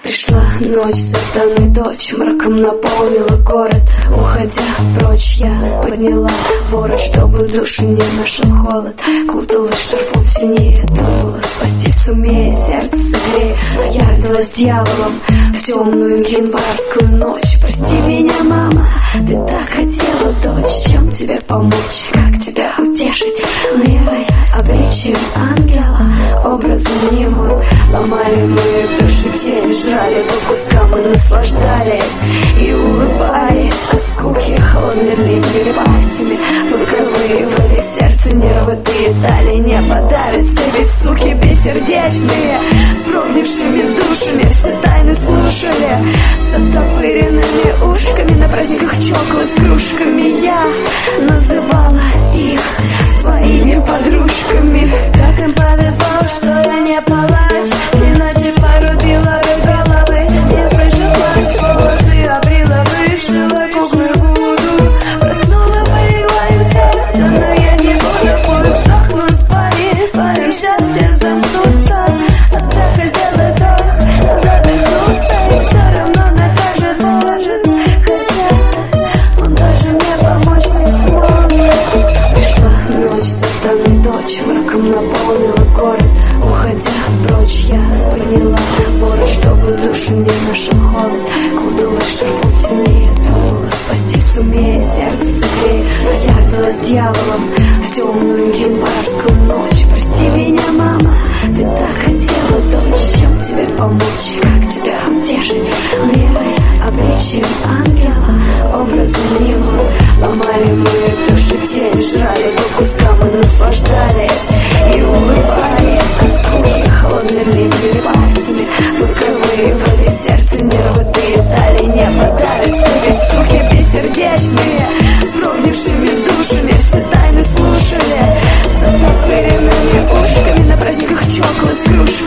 Пришла ночь, сатаны дочь мраком наполнила город. Уходя прочь, я подняла ворот, чтобы душу не нашел холод. Куталась шарфом сильнее, думала, спасти сумея, сердце согрея. Но я родилась дьяволом в темную январскую ночь. Прости меня, мама, ты так хотела, дочь. Чем тебе помочь, как тебя утешить? Милой обличием ангела, образом немым ломали мы души, тени жрали по кускам и наслаждались и улыбались от скуки. Холодно-липкими пальцами выковыривали сердце, нервы ты дали не подарится. Ведь суки бессердечные с прогнившими душами все тайны слушали, с оттопыренными ушками. На праздниках чокалась с кружками, я называла их своими подружками. Как им повезло, что я не палач, иначе порубила бы головы. Не слышу плач, волосы обрила, вышила куклы буду, проткнула бы иглой сердце, но я не буду. Пусть сдохнут своим счастьем замкнуться, от страха сделать вдох, задохнуться, и все равно накажет, может, хотя он даже мне помочь не смог. Пришла ночь, сатаны дочь мраком наполнила город. Уходя прочь, я подняла ворот, чтобы душу не нашел холод. Куталась шарфом сильнее, думала, спасти сумея, сердце согрея. Но я родилась дьяволом в темную январскую ночь. Прости меня, мама, ты так хотела, дочь. Чем тебе помочь, как тебя утешить? Милой обличием ангела, образом немым ломали мы души, тени жрали по кускам и наслаждались и улыбались от скуки. Холодно-липкими пальцами выковыривали сердце, нервы ты дали не подавиться. Ведь суки бессердечные с прогнившими душами все тайны слушали, с оттопыренными ушками. На праздниках чокалась с кружками.